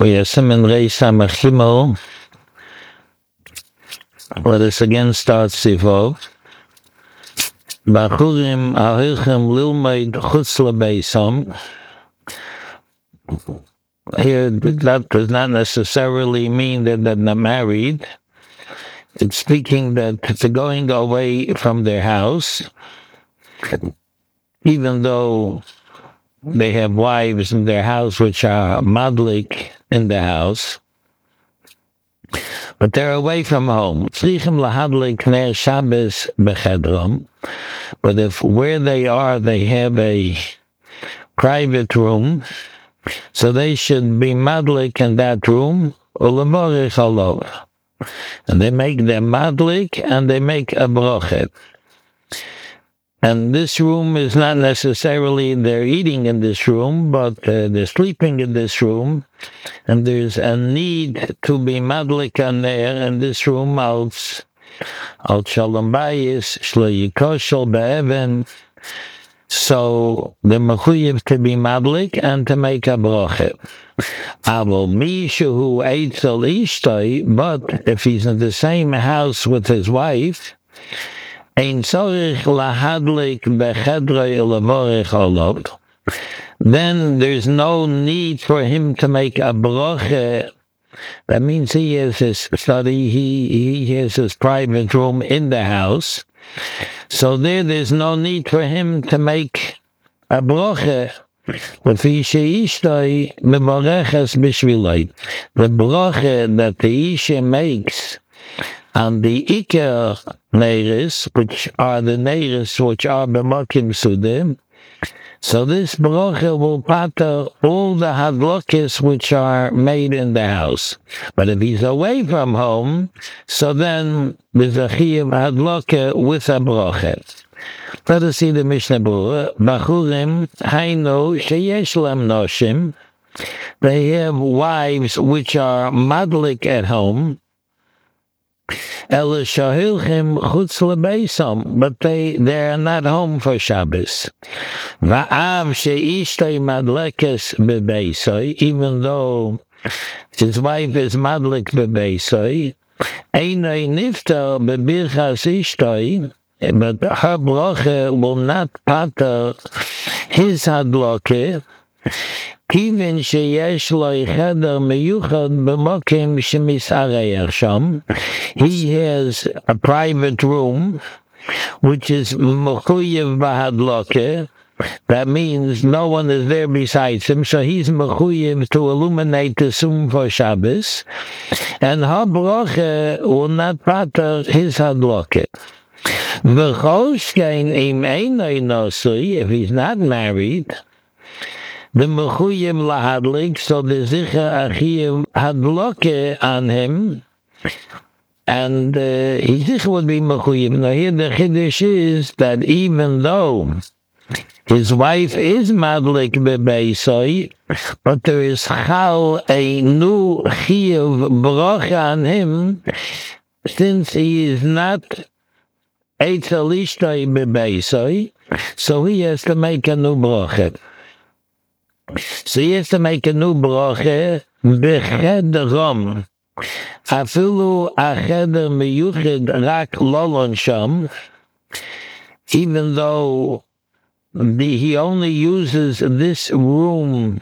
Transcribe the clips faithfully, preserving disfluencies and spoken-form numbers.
We are Simon Reis Samachimel. Let us again start Sivov. Bachurim ahirchem lilmaid chutz lebeisam. Here, that does not necessarily mean that they're not married. It's speaking that they're going away from their house, even though they have wives in their house which are madlik in the house, but they're away from home. Tzrichim lahadlik ner Shabbos bechedrom. But if where they are, they have a private room, so they should be madlik in that room, ulemorich alov. And they make their madlik and they make a brochet. And this room is not necessarily they're eating in this room, but uh, they're sleeping in this room. And there's a need to be madlik on there in this room, als al shalom bayis, shlo yikoshel be'even. So the mechuyev to be madlik and to make a brochet. Avol mishu hu eitzel ishtoi, but if he's in the same house with his wife, ein tzorich lahadlik bechedroi levorich olot, then there's no need for him to make a broche. That means he has his study, he, he has his private room in the house. So there, there's no need for him to make a broche. The broche that the Isha makes and the Iker Neiris, which are the Neiris which are B'mokim Sudim, so this broche will pater all the hadlokis which are made in the house. But if he's away from home, so then there's a chiyuv hadloke with a broche. Let us see the Mishnah Berurah. Bachurim hainu sheyesh lem noshim. They have wives which are madlik at home. Ela shahilchim chutz lebeisam, but they they are not home for Shabbos. Va'av sheishtay madlekes bebeisoi, even though his wife is madlik bebeisoi, einay niftar bebirchas ishtay, but her broche will not pater his hadloke. Even sheyesh lo cheder meyuchad b'mokim shemisarei sham, he has a private room which is mechuyev b'hadloke. That means no one is there besides him, so he's mechuyev to illuminate the sum for Shabbos, and her broche will not pater his hadloke. V'choskein im einay nosui, if he's not married, the mechuyim lahadlik, so the zicha achiyim hadloke on him, and uh, his zicha would be mechuyim. Now here the chiddush is that even though his wife is madlik bebeisoi, but there is chal a new chiyuv brocha on him, since he is not eitzel ishtoi bebeisoi, so he has to make a new brocha. So he has to make a new broche, bechedrom. Afilu acheder miyuchid rak lolon sham, even though the, he only uses this room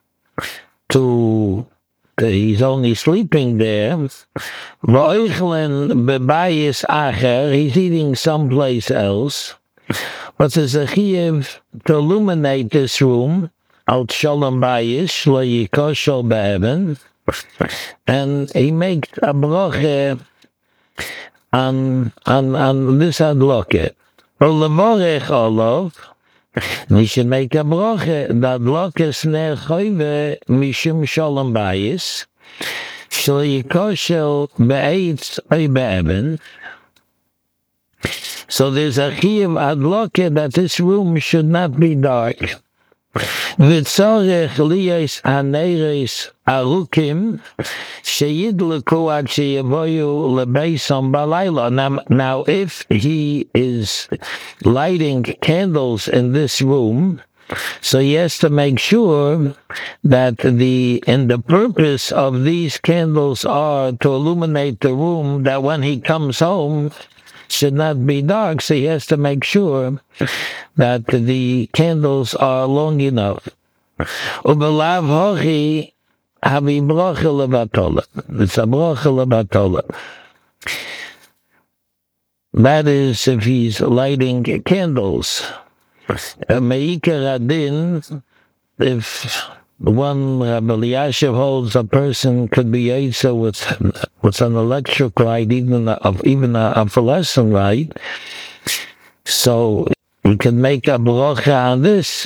to, he's only sleeping there. V'oichlen bebayis acher, he's eating someplace else. But there's a chiyuv to illuminate this room, out shalom bayis, lo yikoshel be'even, and he makes a broche on, on, on this adloke. Ulevorech olov, and he should make a broche, that adloke sner choyve mishum shalom bayis, shlo yikoshel be'etz oy be'even. So there's a chiyuv adloke that this room should not be dark. V'tzorech liyos haneres arukim sheyidleku ad sheyevoyu lebeisam balayla. Now, now, if he is lighting candles in this room, So he has to make sure that the, and the purpose of these candles are to illuminate the room, that when he comes home, should not be dark. So he has to make sure that the candles are long enough. Ubelav hochi havi brocha levatola. It's a brocha levatola. That is if he's lighting candles. Meikar adin, if one Rabbi Eliashiv holds a person could be Yetzer with with an electric light, even a, even a, a fluorescent light, so you can make a bracha on this,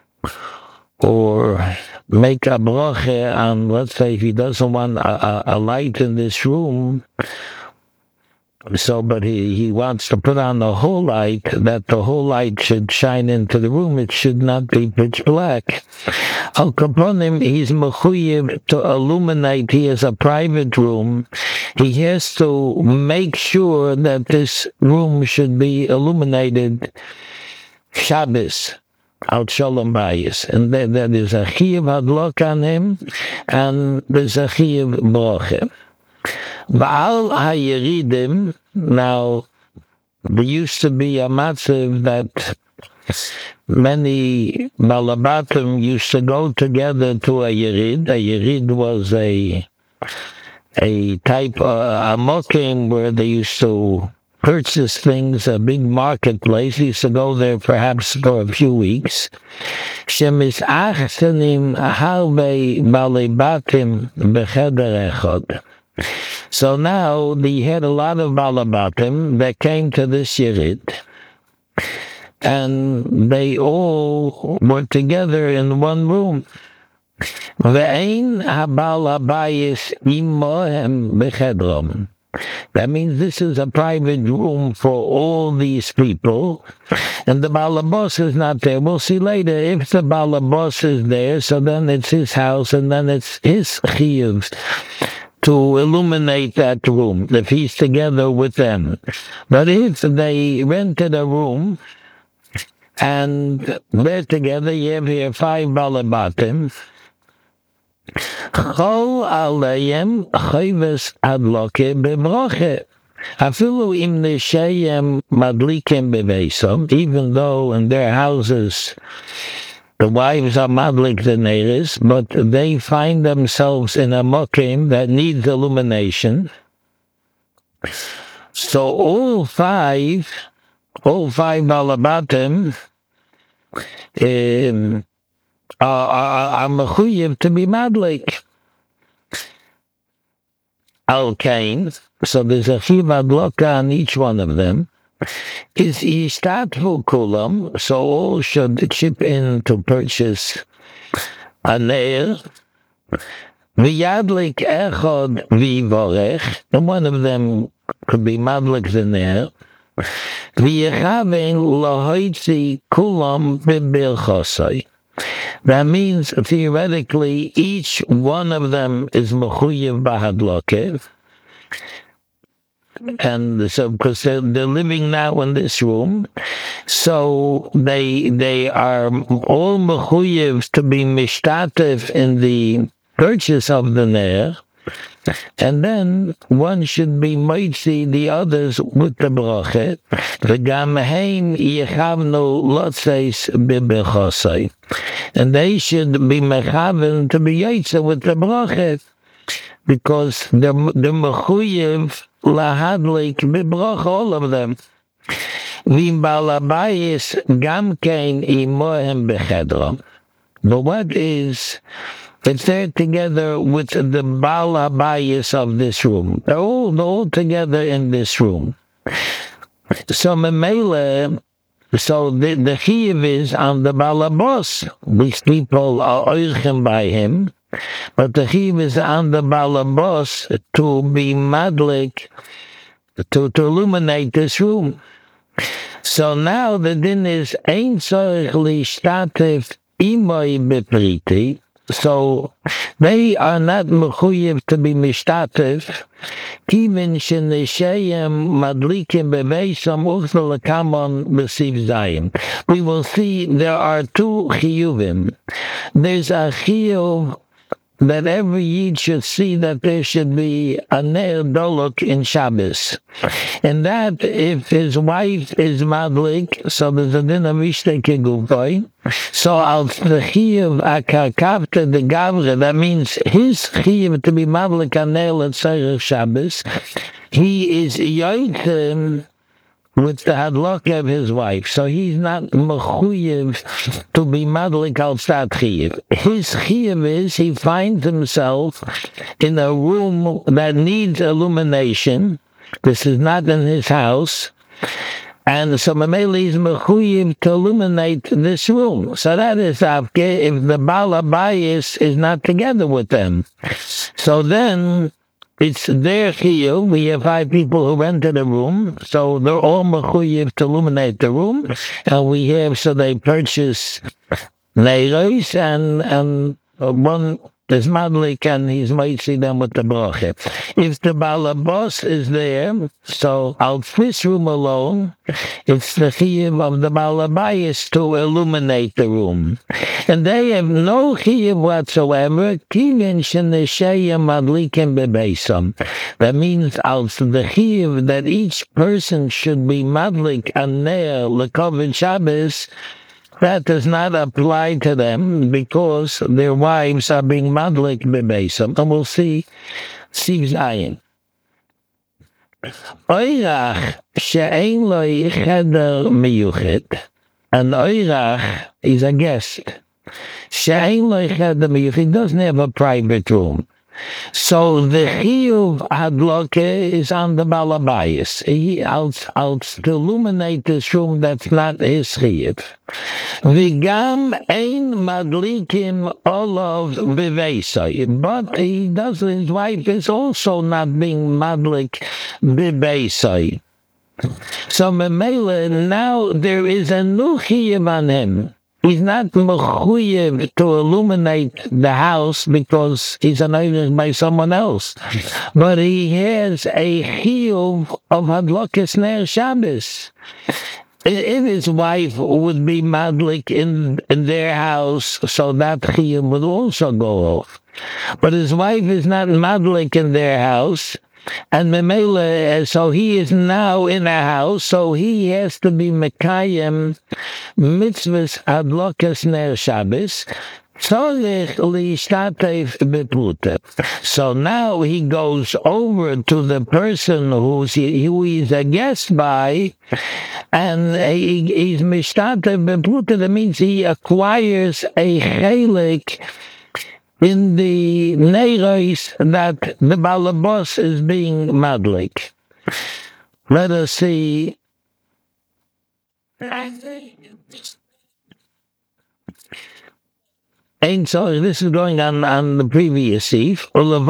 or make a bracha on, let's say, if he doesn't want a, a, a light in this room. So, but he, he wants to put on the whole light, that the whole light should shine into the room. It should not be pitch black. Al Kaponim, he's mechuyev to illuminate. He has a private room. He has to make sure that this room should be illuminated Shabbos, al Shalom Bayis. And there, there is a chiyuv hadlok on him, and there's a chiyuv broche. Ba'al ha'yeridim, now, there used to be a matzav that many Balabatim used to go together to a yerid. A yerid was a a type, uh, a mokim where they used to purchase things, a big marketplace. They used to go there perhaps for a few weeks. Shemis achsenim harbe balibatim becheder echad. So now they had a lot of Balabatim that came to this Yerid, and they all were together in one room. Ve'ein habal habayis imohem bechedrom. That means this is a private room for all these people, and the Balabos is not there. We'll see later if the Balabos is there, so then it's his house, and then it's his chiyuv to illuminate that room, if he's together with them. But if they rented a room, and they're together, you have here five Balabatim, Chol aleihem chayves adloke bebroche. Afilu im neshayem madlikem beveisom, even though in their houses the wives are madlik the neiris, but they find themselves in a mokim that needs illumination. So all five, all five Balabatim, um, are, are, are mechuyev to be madlik. Al Kain, so there's a chiv adloka on each one of them. Is yishtatvu kulam, so all should chip in to purchase a neir. V'yadlik echad v'yivorech, and one of them could be madlik the neir. V'yechavein lahoitzi kulam b'bilchosai. That means, theoretically, each one of them is mechuyev bahadlokev. And so, because they're, they're living now in this room, so they they are all mechuyev to be mishtatev in the purchase of the ner, and then one should be moitzi the others with the bracha. V'gam heim yechavnu lotzeis b'bechosai, and they should be mechaven to be yetzer with the bracha, because they're they're mechuyev lahadlik b'bracha, all of them. V'im balabayis gam kein imohem bechedra. But what is, if they're together with the balabayis of this room, they're all, they're all together in this room. So memele, so the, the chiyuv is on the balabos. These people are oichem by him, but the chiyuv is on the balabos to be madlik, to, to illuminate this room. So now the din is ein tzorich lishtatev imoi bepriti. So they are not mechuyev to be mishtatev. Even sheneshayim madlikim beveisam uchel kamon b'siv zayim. We will see there are two chiyuvim. There's a chiyuv that every Yid should see that there should be a Ner Dolok in Shabbos. And that if his wife is madlik, so there's a din of Ishtei Keguvoi, so al Chiyuv Akakavta de Gavre, that means his Chiyuv to be madlik a Ner L'Tzarech Shabbos, he is yoitem with the hadlok of his wife. So he's not mechuyev to be madlik al stat chiyuv. His chiyuv is he finds himself in a room that needs illumination. This is not in his house. And so Mameli is mechuyev to illuminate this room. So that is afke if the Baal Habayis is not together with them. So then it's their chiyuv. We have five people who rented a room, so they're all mechuyev to illuminate the room. And we have, so they purchase neiros, and and one is madlik, and he's mighty them with the bracha. If the balabos is there, so out this room alone, it's the chiyuv of the balabayis to illuminate the room. And they have no chiyuv whatsoever. That means also the chiyuv that each person should be madlik and ner lekovin Shabbos. That does not apply to them because their wives are being madlik bebeisam. And we'll see, see Zion. Oirach she'ein lo cheder miyuchet. And Oirach is a guest. She'ein lo cheder miyuchet. He doesn't have a private room. So the chiyuv hadloke is on the balabayis. He out out to illuminate this room that's not his chiyuv. Vigam ein madlikim olav beveisai, but he does. His wife is also not being madlik beveisai. So memela now there is a new chiyuv on him. He's not mechuyev to illuminate the house because he's anointed by someone else. But he has a chiyuv of hadlokas ner Shabbos. If his wife would be madlik in, in their house, so that chiyuv would also go off. But his wife is not madlik in their house, and Memele, so he is now in a house, so he has to be Mekayim mitzvahs adlokas ner Shabbos. So now he goes over to the person who's, who he's a guest by, and he, he's mishtatev bepluta. That means he acquires a chelik in the neiros that the balabos is being madlik. Let us see. And so this is going on on the previous eve.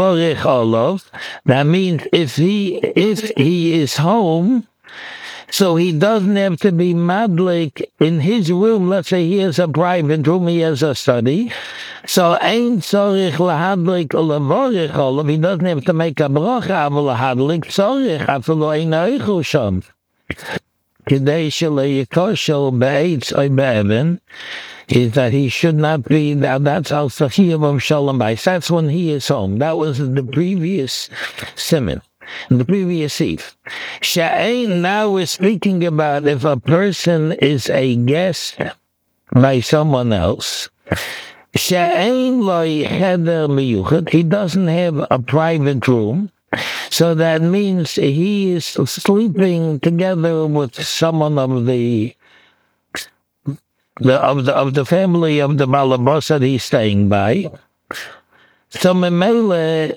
That means if he if he is home, so he doesn't have to be madlik in his room. Let's say he has a private room, he has a study. So ein tzorich lahadlik ulevorich olav. He doesn't have to make a bracha avol lahadlik tzorich afilo ein oichu sham. Kidei shelo yikoshel be'etz oy be'even. Is that he should not be, now that's al sachiyam of shalom bayis. That's when he is home. That was the previous simon. In the previous eve. Sha'ain, now we're speaking about if a person is a guest by someone else. Sha'ain lo cheder miyuchet. He doesn't have a private room. So that means he is sleeping together with someone of the The, of the of the family of the balabos that he's staying by. So memele,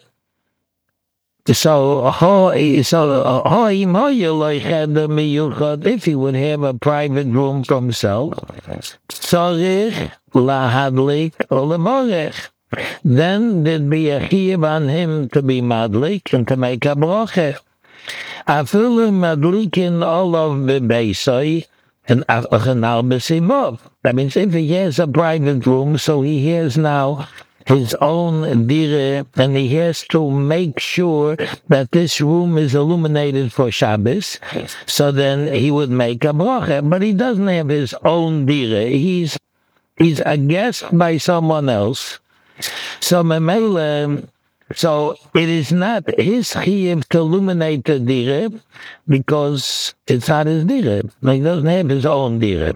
so ho so ho if he would have a private room for himself, tzarich lahadlik ulemorech. Then there'd be a chiyuv on him to be madlik and to make a bracha. Afilu madlikin olav bebeisai. And that means if he has a private room, so he has now his own dire, and he has to make sure that this room is illuminated for Shabbos. So then he would make a bracha, but he doesn't have his own dire. He's he's a guest by someone else. So Memele, so it is not his chiyuv to illuminate the dire because it's not his dire. He doesn't have his own dire.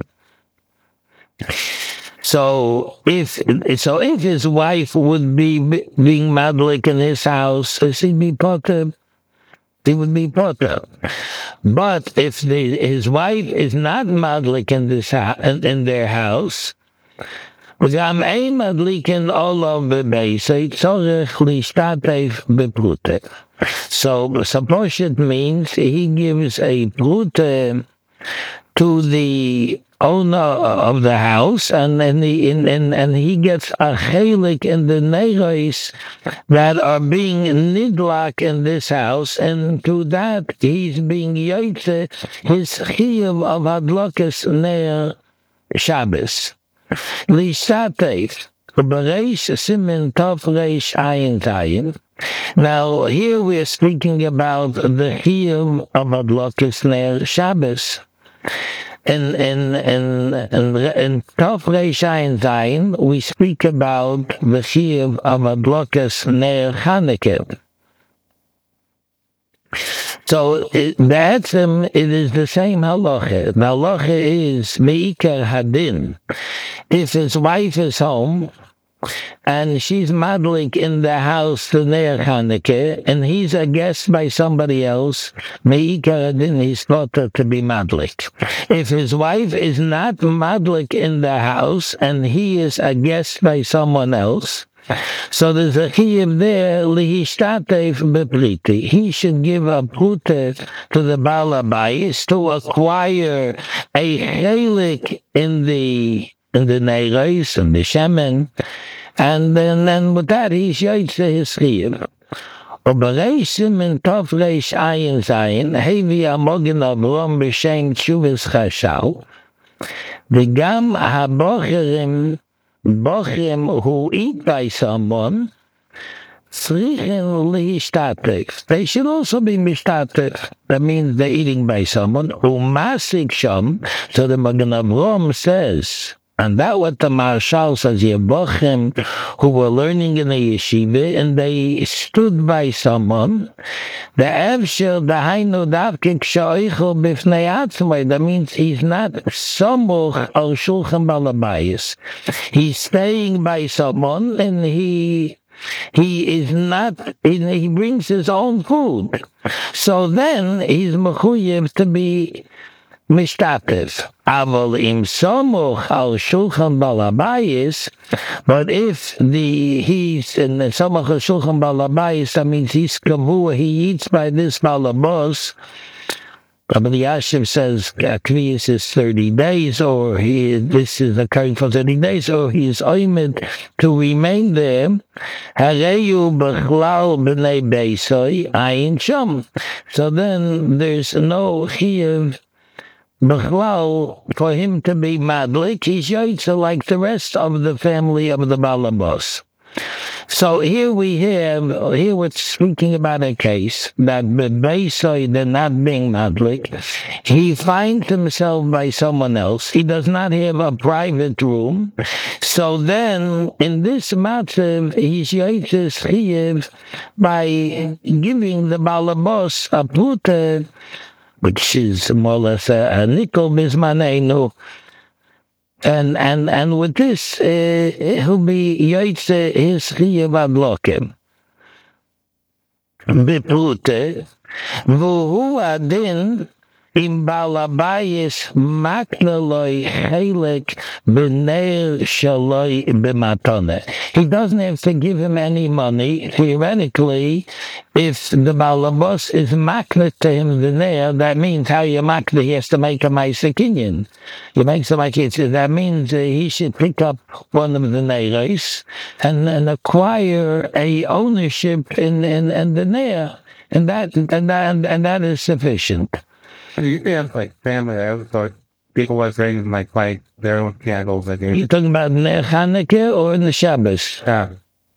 So if so, if his wife would be being madlik in his house, he'd be potter. He would be potter. But if the, his wife is not madlik in this in, in their house, וגם אין מדליקים עולו בבייסי, צורך להשתתף בפרוטה. So, suppose it means he gives a prute to the owner of the house, and and, the, in, in, and he gets a chelik in the neiros that are being nidlak in this house, and to that he's being yotze his chiyuv of hadlokas ner Shabbos. Lishatef, Bereish Simen Tov Reish Ayin Tayin. Now, here we are speaking about the chiyuv of Adlokas Ner Shabbos. In, in, in, in, in Tov Reish Ayin Tayin, we speak about the chiyuv of Adlokas Ner Chanukah. So, that's um, it is the same halacha. The halacha is meikar hadin. If his wife is home and she's madlik in the house to Ner Chanukah, and he's a guest by somebody else, meikar hadin, he's thought to be madlik. If his wife is not madlik in the house and he is a guest by someone else, so there's a chiyuv there, lihishtatef bepriti. He should give a prute to the Baal Habayis to acquire a chelik in the in the neiros and the shemen, and then, then with that he's yotze his chiyuv. Obereisim in Tov Reish Ayin Zayin, hevi amogen Avrom b'shem Tshuvas Chashal, v'gam habocherim Bochim who eat by someone, they should also be mishtatev. That means they're eating by someone. Umasik sham. So the Magen Avraham says, and that what the Marshal says, Bochim who were learning in the yeshiva, and they stood by someone. The Evshel, the Hainu Davkik Shoichel Bifnei Atzmai. That means he's not Samuch al Shulchan Baal Habayis. He's staying by someone, and he he is not. He brings his own food. So then he's mechuyev to be mishtatev. Aval im Samuch al Shulchan Baal Habayis. But if the he's in the Samuch al Shulchan Baal Habayis, that means he's kavua, he eats by this Baal Habos. Rabbi Yashiv says Kviyas is thirty days, or he this is occurring for thirty days, or he is oimed to remain there. Hareyu b'chlal b'nei beisoi ayin sham. So then there's no chiyuv b'chlal for him to be madlik. He's yotze like the rest of the family of the Baal Habos. So here we have, here we're speaking about a case that B'Beisoi, they're not being madlik. He finds himself by someone else. He does not have a private room. So then, in this matzav, he's yotze chiyuv by giving the Baal Habos a prute, which is more or less a, a nickel bismanenu. And and and with this, uh, he'll be yotze his chiyuv adlokim. Beprute, v'hu adin im Baal Habayis makna loi chelik b'ner shaloi b'matone. He doesn't have to give him any money. Theoretically, if the Baal Habos is makna to him the ner, that means how you makna, he has to make a ma'aser kinyan. He makes a ma'aser. That means uh, he should pick up one of the neiros and, and acquire a ownership in, in, in the ner, and that and that and that is sufficient. You have like family. I thought people was raising like like their own candles. Like you're talking about Ner Chanukah or in the Shabbos? Yeah.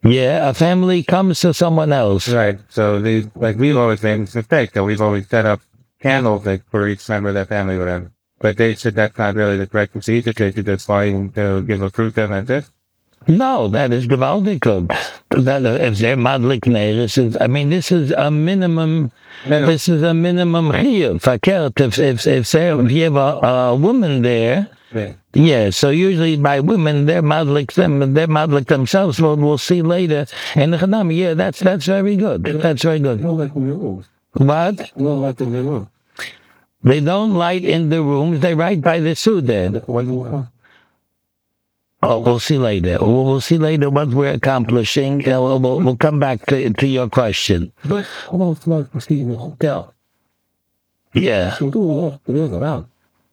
Yeah, a family comes to someone else. Right. So they, like we've always made this mistake that we've always set up candles like for each member of that family or whatever. But they said that's not really the correct procedure. They should just buy and to give a fruit and that's it. No, that is gewaltig good. That if they're madlik this is I mean this is a minimum No. this is a minimum here. Verkehrt if if if, there, if you have a, a woman there. Yeah. Yeah, so usually by women, they're madlik them, they're madlik themselves. Well, we'll see later. And the Chanam, yeah, that's that's very good. That's very good. No, like the rules. What? No, like the rules. They don't light in the rooms. They light by the Sudan. What do you Oh, we'll see later. We'll, we'll see later what we're accomplishing. Uh, we'll, we'll, we'll come back to, to your question. But almost like in the hotel. Yeah. So do a lot of the around.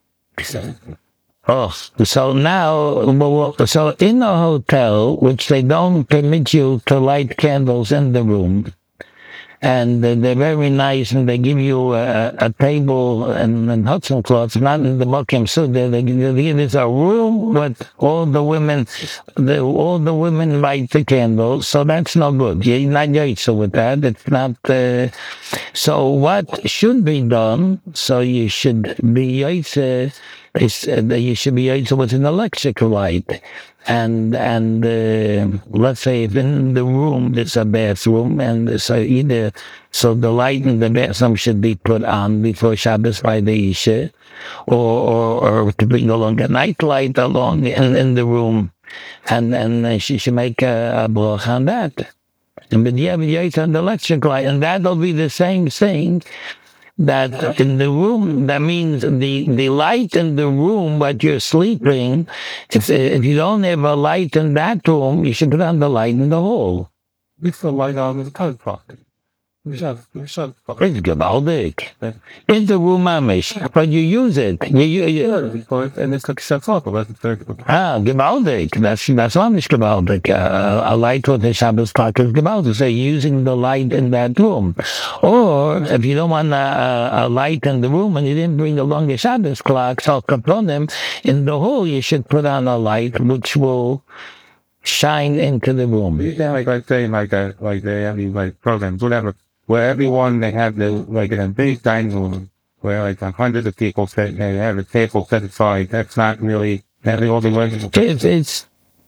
Oh, so now, well, so in a hotel, which they don't permit you to light candles in the room, and they're very nice, and they give you a, a table and, and Hudson cloths, not in the Mokim Suda. They give you there's a room with all the women, the, all the women light the candles, so that's no good. You're not yaitza with that. It's not. Uh, so what should be done? So you should be yaitza. Is uh, you should be yaitza with an electric light. And and uh, let's say if in the room it's a bathroom, and so either so the light in the bathroom should be put on before Shabbos by the Isha, or or, or to bring along a night light along in, in the room, and and uh, she should make a, a bracha on that. And but yeah, you have an electric light, and that'll be the same thing. That in the room, that means the, the light in the room, but you're sleeping, if, if you don't have a light in that room, you should put on the light in the hall. It's the light on the coat pocket. It's It's gewaldig. In the room, mamish, but you use it. You, you, you, and it's like shuts off. That's the third. ah, gewaldig. That's, that's not gewaldig. Uh, a light with the Shabbos clock is gewaldig. So you're using the light in that room. Or if you don't want a, a, a light in the room and you didn't bring along the Shabbos clock, so kaponim, in the hall you should put on a light which will shine into the room. Yeah, like I say, like a, like they have these like programs, whatever, where everyone they have the like in a big dining room where like hundreds of people sit, they have a table set aside. That's not really that all the working. It's, it's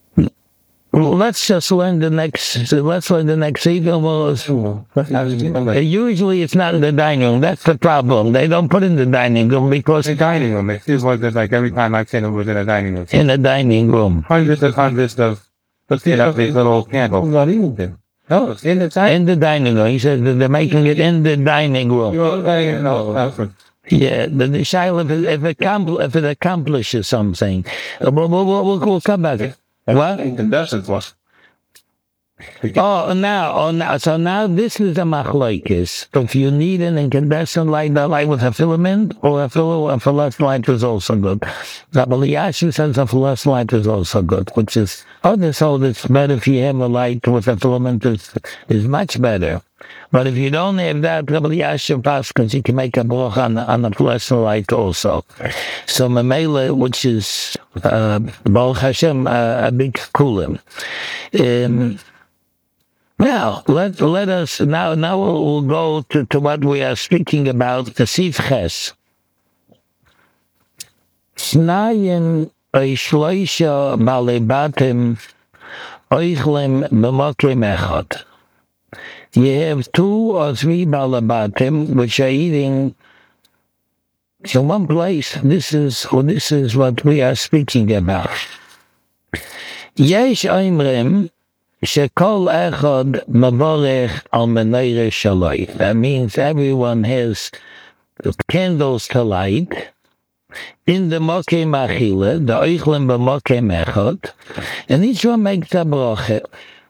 let's just learn the next. Let's learn the next even. Well, usually it's not in the dining room. That's the problem. They don't put in the dining room because the dining room. It feels like there's like every time I've seen it was in a dining room. In a dining room, Hundreds and hundreds of. Let's see, up these little candles. Not even them. No, it's in the dining in the dining room. He said that they're making it in the dining room. No, yeah, the, the shiloh, if it, if, it compl- if it accomplishes something, uh, we'll, we'll, we'll, we'll come back. What? Incandescent was. Oh, now, oh, now, so now this is a machlokes. If you need an incandescent light, a light with a filament, or a, fil- a fluorescent light is also good. Rabbi Eliyahu says a fluorescent light is also good, which is, others hold it's better if you have a light with a filament is, is much better. But if you don't have that, Rabbi Eliyahu Paskin, you can make a broch on, on a fluorescent light also. So Mamela, which is, uh, Baruch Hashem, uh, a big kulim. Um, Now, let let us now now we'll, we'll go to, to what we are speaking about, the Sif Ches. Snayin oishloisha balebatim oichlem b'mokrim echad. You have two or three balebatim which are eating in one place. This is well, this is what we are speaking about. Yesh oimrim. Shekol echad mavorech al menorah shaloi. That means everyone has candles to light in the mokem achila, the oichlem b'mokem echad, and each one makes a bracha.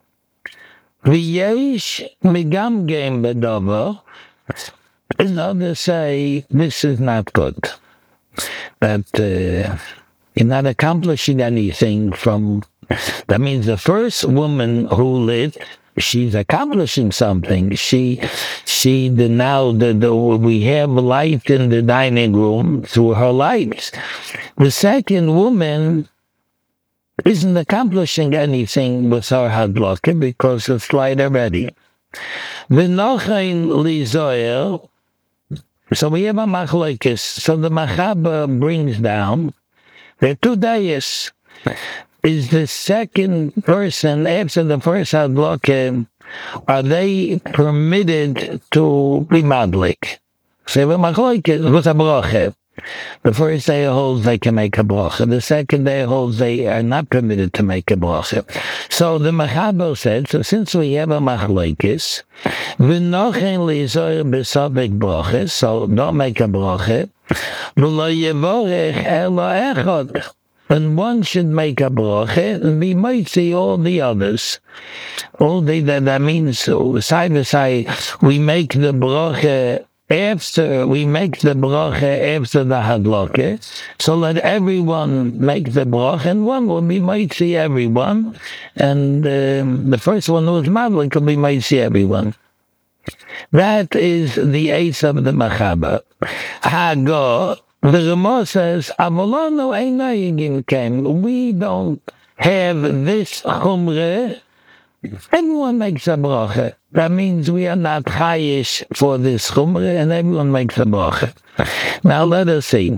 V'yesh megamgem b'dover, and others say this is not good. That uh, you're not accomplishing anything from. That means the first woman who lit, she's accomplishing something. She, she, the, now the, the, we have light in the dining room through her lights. The second woman, isn't accomplishing anything with our hadlaka because it's light already. V'nochein lizoyer. So we have a machlokes. So the Machaba brings down the two days. Is the second person after the first hadlaka, are they permitted to be madlik? So we have a machlokes with a bracha. The first day holds they can make a bracha. The second day holds they are not permitted to make a bracha. So the Machaba said, so since we have a machlokes, v'nochen lizoyer b'savek bracha, so don't make a bracha, v'lo yevorech elo echad, and one should make a bracha, and we might see all the others. All the, that, that means, so side by side, we make the bracha after we make the bracha after the hadlaka, so let everyone make the bracha, and one will be might see everyone, and um, the first one who was madlik will be might see everyone. That is the ace of the Machaba. Hago, the Ramah says, Avolano einayigim came. We don't have this chumre. Everyone makes a bracha. That means we are not chayish for this chumre, and everyone makes a bracha. Now let us see.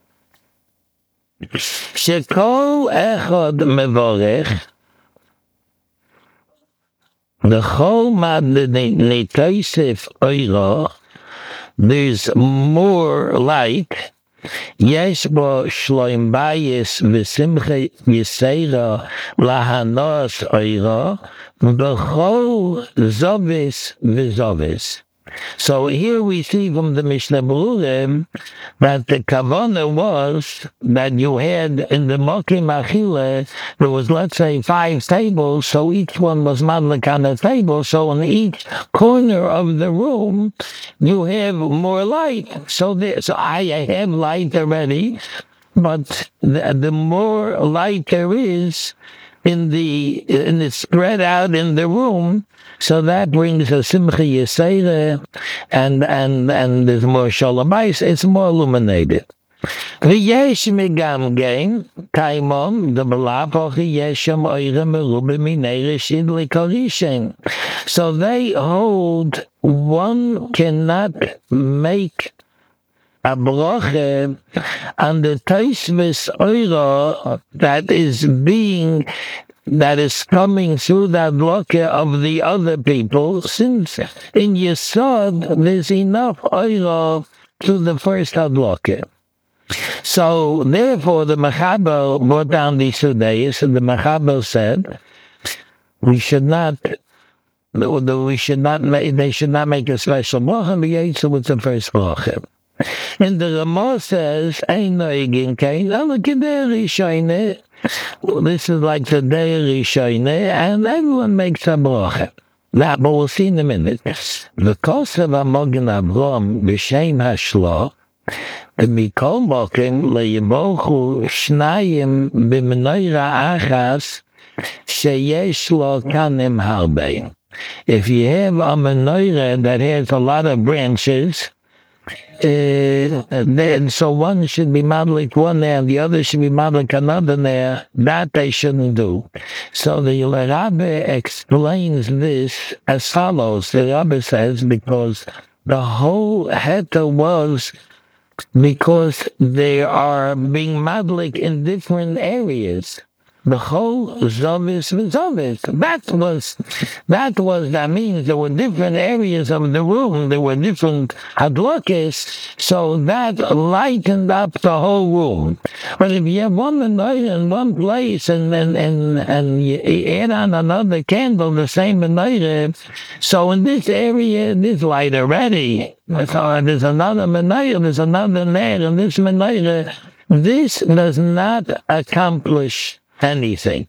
Shekol echad mevorech, the chol mad netoisef oira, there's more light. Yesh bo shloim bayis v'simcha yiseira lahanos oira v'chol zovis v'zovis. So here we see from the Mishnah Berurim that the kavanah was that you had in the Mokim Achille, there was, let's say, five tables, so each one was madlik on a table, so in each corner of the room you have more light. So, there, so I have light already, but the, the more light there is in the in it's spread out in the room, so that brings a simcha yisera, and and and there's more shalom bayis. It's more illuminated. V'yesh migam gain kaimon the malapochi yesham oire merube minei reshid likorishem. So they hold one cannot make a bracha on the Tosfos Oira that is being, that is coming through that blocker of the other people, since in Yesod there's enough Oira to the first blocker. So therefore the Machaba brought down these two days, and the Machaba said we should not we should not make, they should not make a special bracha, but with the first bracha. And the Ramah says, Ein noigin kain, ala kedei rishayne. This is like the day rishayne, and everyone makes a bracha. That, but we'll see in a minute. The kosev hamogen Avram b'shem hashlo, mikol mokim le'yemochu shnayim b'menorah achas sheyesh lo kanim harbe. If you have a menorah that has a lot of branches, Uh, then, so one should be madlik one there, and the other should be madlik another there. That they shouldn't do. So the Rabbi explains this as follows. The Rabbi says, because the whole heta was because they are being madlik in different areas. The whole zovis was zovis. That was, that was, that means there were different areas of the room, there were different hadlokes, so that lightened up the whole room. But if you have one menorah in one place and and, and, and you add on another candle, the same menorah, so in this area, this light already, so there's another menorah, there's another ner, and this menorah, this does not accomplish anything.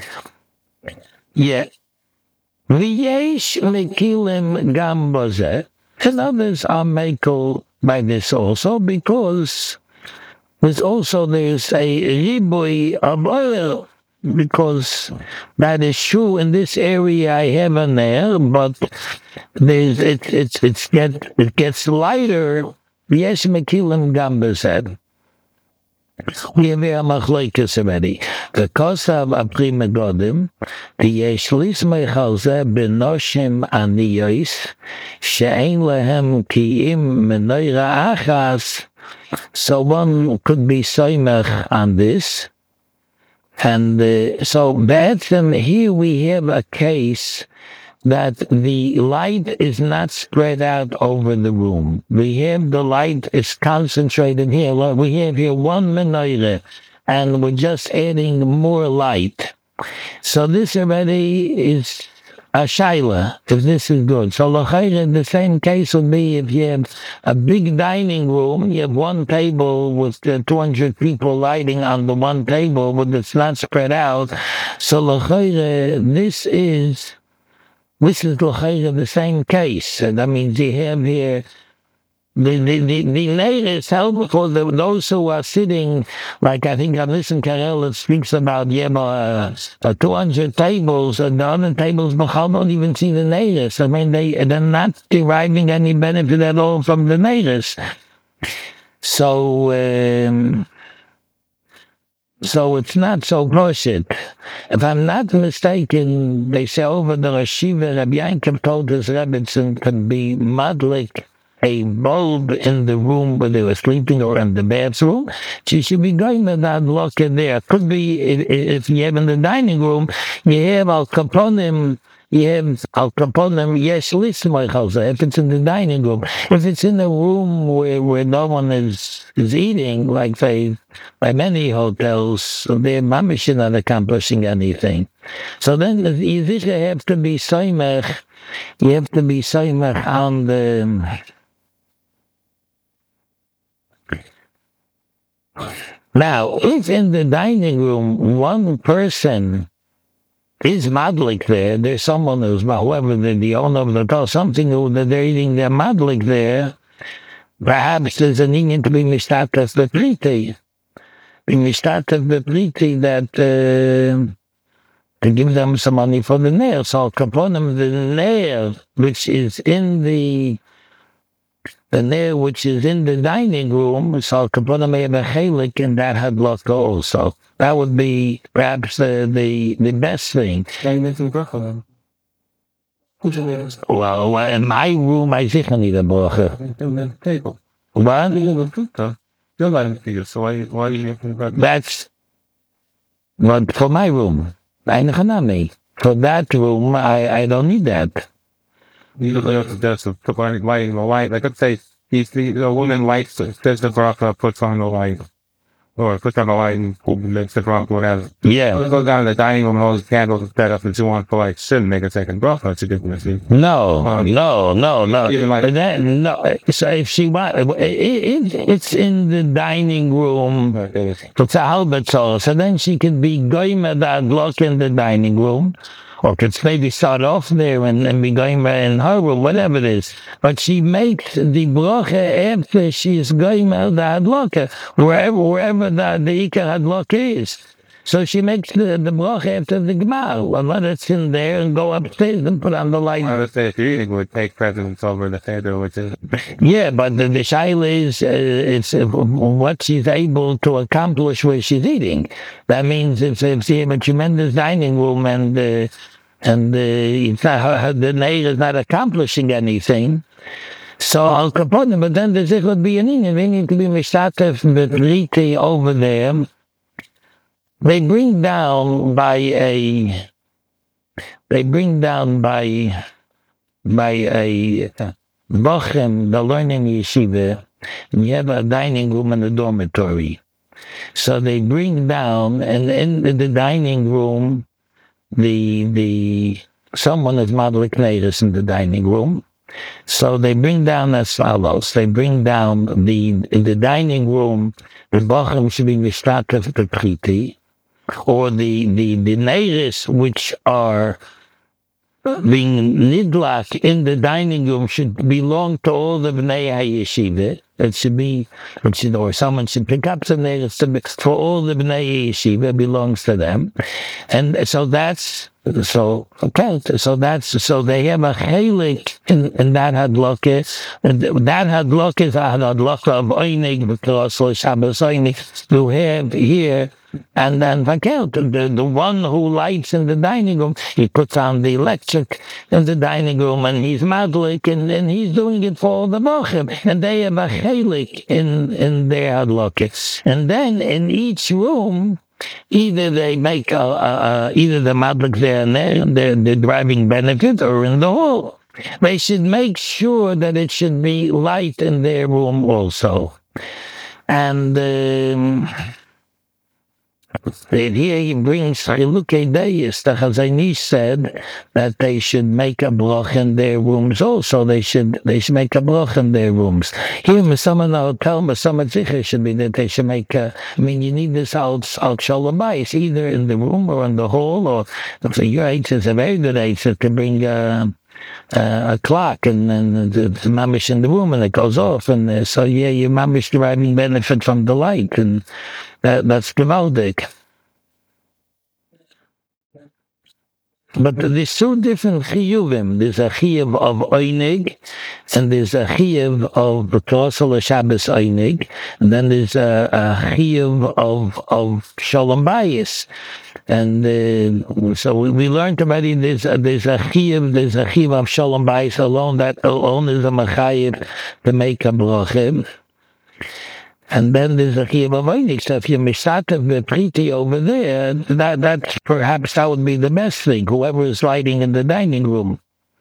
Yet, v'yesh mekilim gam bozeh, and others are makel by this also, because there's also there's a ribui of oil, because that is true in this area I have an air, but there's it it's it's get it gets lighter. V'yesh mekilim gam bozeh. we have a machlokes already. The kosav aprim godim, the yeshlis mechalze benoshim aniyos, she'ein lehem ki'im menoira achas. So one could be soymech on this. And uh, so be'etzem, here we have a case that the light is not spread out over the room. We have the light is concentrated here. We have here one menorah, and we're just adding more light. So this already is a shaila, if this is good. So l'chayre, the same case would be if you have a big dining room, you have one table with uh, two hundred people lighting on the one table, but it's not spread out. So l'chayre, this is This is the same case. That means you have here the the the, the latest help for the, those who are sitting, like I think I listened to Karel that speaks about yeah, uh, uh, two hundred tables, and the other tables don't even see the natives. I mean, they they're not deriving any benefit at all from the natives. So. Um, So it's not so bullshit. If I'm not mistaken, they say over the Rashiva, Rabbi Yankov told his Rebbetzin could be madlik a bulb in the room where they were sleeping or in the bathroom. She should be going to that look in there. Could be if you have in the dining room, you have al kaponim. You have al kaponim. Yes, listen, if it's in the dining room. If it's in a room where, where no one is is eating, like say by many hotels, they're mamish not accomplishing anything. So then you have to be soymech. You have to be soymech on the. Now, if in the dining room one person is madlik there, there's someone who's, whoever the, the owner of the hotel, something who they're eating their madlik there, perhaps there's a need to be mishtatas bepriti. Be mishtatas bepriti that uh, to give them some money for the nail. So upon them, the nail which is in the the nail which is in the dining room, so Kaponim may have a chelik, and that had lost also. That would be perhaps the the, the best thing. Well, in my room, I think I need a bracha. What? That's but for my room. For that room, I, I don't need that. You don't have to put on light in the light. Like let's say if the, the woman lights there's the bracha puts on the light. Or puts on the light and makes the bracha whatever. Yeah. Let's go down to the dining room and all those candles set up and so on for like sit and make a second bracha. It's a different thing. No, um, no, no, no. Like, that, no. So if she wants, it, it, it's in the dining room. It's a halbet so then she can be goyim that look in the dining room. Or could maybe start off there and, and be going in her room, whatever it is. But she makes the bracha after she is going out the hadlaka, wherever wherever the, the ikar hadlaka is. So she makes the, the bracha after the gemar, and let it in there and go upstairs and put on the light. I would say if you're eating would take precedence over the cheder, which is... Yeah, but the, the shaila is uh, it's uh, what she's able to accomplish where she's eating. That means if, if she has a tremendous dining room and uh, and uh, it's not, her, the nail is not accomplishing anything, so Al Capone, but then there would be an in, we need to be mishtatef betriti over there. They bring down by a, they bring down by, by a bochem, the learning yeshiva, and you have a dining room and a dormitory. So they bring down, and in the dining room, the, the, someone is madlik neiris in the dining room. So they bring down as follows. They bring down the, in the dining room, the bochem should be mishtatef betriti, or the, the, the neiris which are being nidlak in the dining room should belong to all the bnei hayeshiva. It should be, it should, or someone should pick up some neiris for all the bnei hayeshiva, belongs to them. And so that's So, okay, so that's, so they have a chelik in, in that hadloka, and that hadloka is a hadloka of Oinig, because Shabbos Oinig, you have here, and then Vakel, the, the one who lights in the dining room, he puts on the electric in the dining room, and he's madlik, and, and he's doing it for all the mochim, and they have a chelik in, in their hadloka. And then in each room, either they make a, a, a either the madlik there and there, they're, they're driving benefit, or in the hall. They should make sure that it should be light in their room also. And um, here he brings Chilukei Deis. The Chazanish said that they should make a brach in their rooms also. They should they should make a brach in their rooms. Here, some in the hotel, some at Zicher should be that they should make a, I mean, you need this out out shalom bayis, either in the room or in the hall, or if your age is a very good age to bring uh, uh, a clock and, and the, the mamish in the room, and it goes off, and uh, so yeah, your mamish deriving benefit from the light, and that, that's gewaldig. But there's two different chiyuvim. There's a chiyuv of Oinig, and there's a chiyuv of Tosel Shabbos Oinig, and then there's a, a chiyuv of of Shalom Bayis. And uh, so we, we learned already there's a, there's a chiyuv, there's a chiyuv of Shalom Bayis alone, that alone is a mechayiv to make a brachim. And then there's a chiyuv of Oinig. So if you're misatev the priti over there, that that perhaps that would be the best thing. Whoever is lighting in the dining room.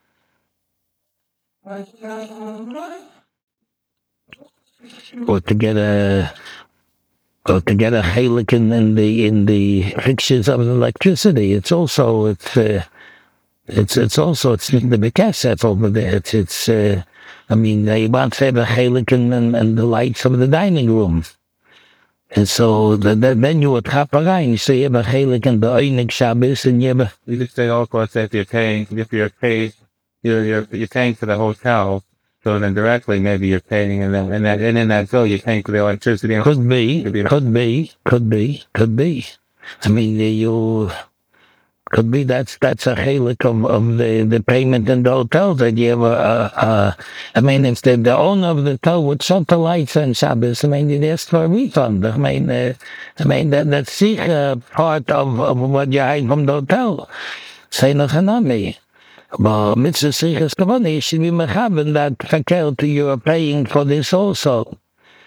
Or to get a, or to get a chelik in, in the in the fixtures of electricity. It's also it's uh, it's it's also it's the bekesef over there. It's it's. Uh, I mean, they want to have a chelik and, and, and the lights of the dining room. And so the, the, then you would hop around, so you have a chelik and the Oinig Shabbos, and you have a... You just say also if you're paying, if you're paid, you're, you're, you're paying for the hotel, so then directly maybe you're paying, and then and, that, and in that bill you're paying for the electricity. Could be, could be, could be, could be, could be. I mean, you... Could be that's that's a chelik of, of the, the payment in the hotel that you have a, a, a I mean, if the, the owner of the hotel would shut the lights on Shabbos, I mean, you'd ask for a refund. I mean, uh, I mean that that's uh, part of, of what you hide from the hotel. Say no chanami. But mitzvah sichas kavana, you should be mechaben that fakult you are paying for this also.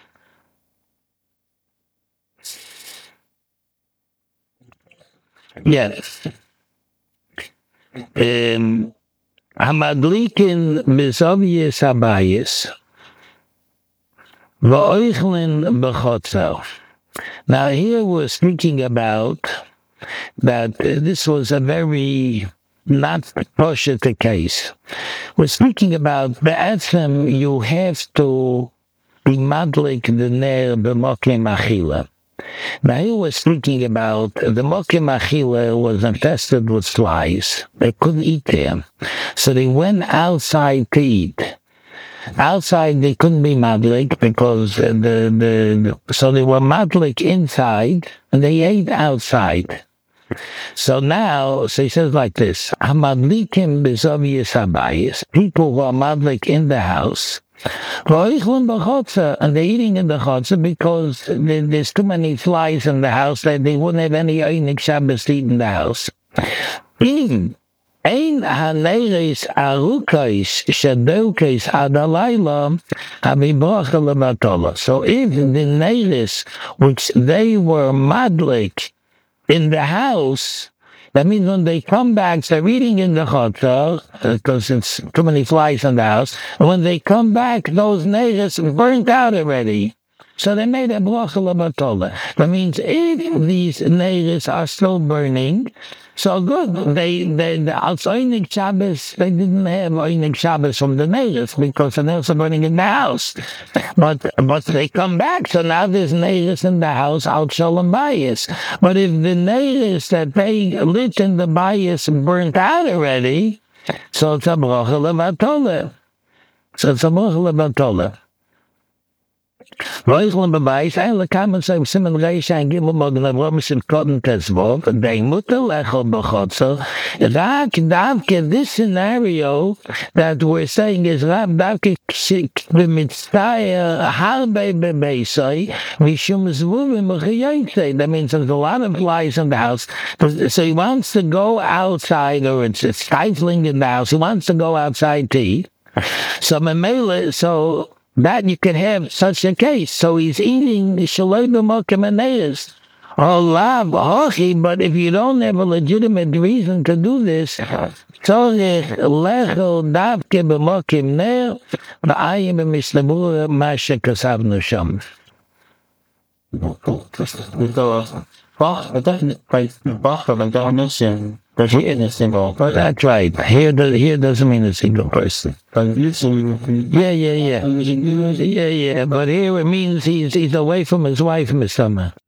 Yes. Um, Hamadlikin Mizovius Abayis Va'oichlin Bechotzel. Now here we're speaking about that uh, this was a very not poshut case. We're speaking about Be'etzem you have to be madlik the ner b'mokim achila. Now he was speaking about the mokim achila was infested with flies. They couldn't eat there. So they went outside to eat. Outside they couldn't be madlik because the, the, the so they were madlik inside and they ate outside. So now, so he says like this, Hamadlikim b'zoviyas habayis, people who are madlik in the house, and they're eating in the chotzer because there's too many flies in the house that they wouldn't have any Oinig Shabbos to eat in the house. Ein haneres arukais shadokais adalayla habibracha lebatola. So if the neres which they were madlik in the house, that means when they come back, they're eating in the hotel because it's too many flies in the house. And when they come back, those neres burnt out already. So they made a bracha lebatola. That means if these neres are still burning, so good. They, they, the Oinig Shabbos, they didn't have Oinig Shabbos from the neres because the neres are burning in the house. But, but they come back, so now there's neres in the house out shalom bayis. But if the neres that they lit in the bayis burnt out already, so it's a bracha lebatola. So it's a bracha lebatola. Reuslen bewijs, eigenlijk kan men zo'n simon reis aan gimel mogen naar Romesin cotton tesbok, they mutter lechel bechotzel. Rak davke, this scenario that we're saying is Rab davke b'mitzvah harbe b'meisai, mishum zvuvim m'chayayte. That means there's a lot of flies in the house. So he wants to go outside, or it's, it's stifling in the house. He wants to go outside to eat. So Mamela, so that you can have such a case. So he's eating shaloi b'mokim or lav hochi, but if you don't have a legitimate reason to do this, tzorich lechel davke b'mokim ner v'ayim b'mislamura masha kasavnu sham. But that's right. Here, here doesn't mean a single person. Yeah, yeah, yeah. Yeah, yeah. But here it means he's he's away from his wife, Mister Summer.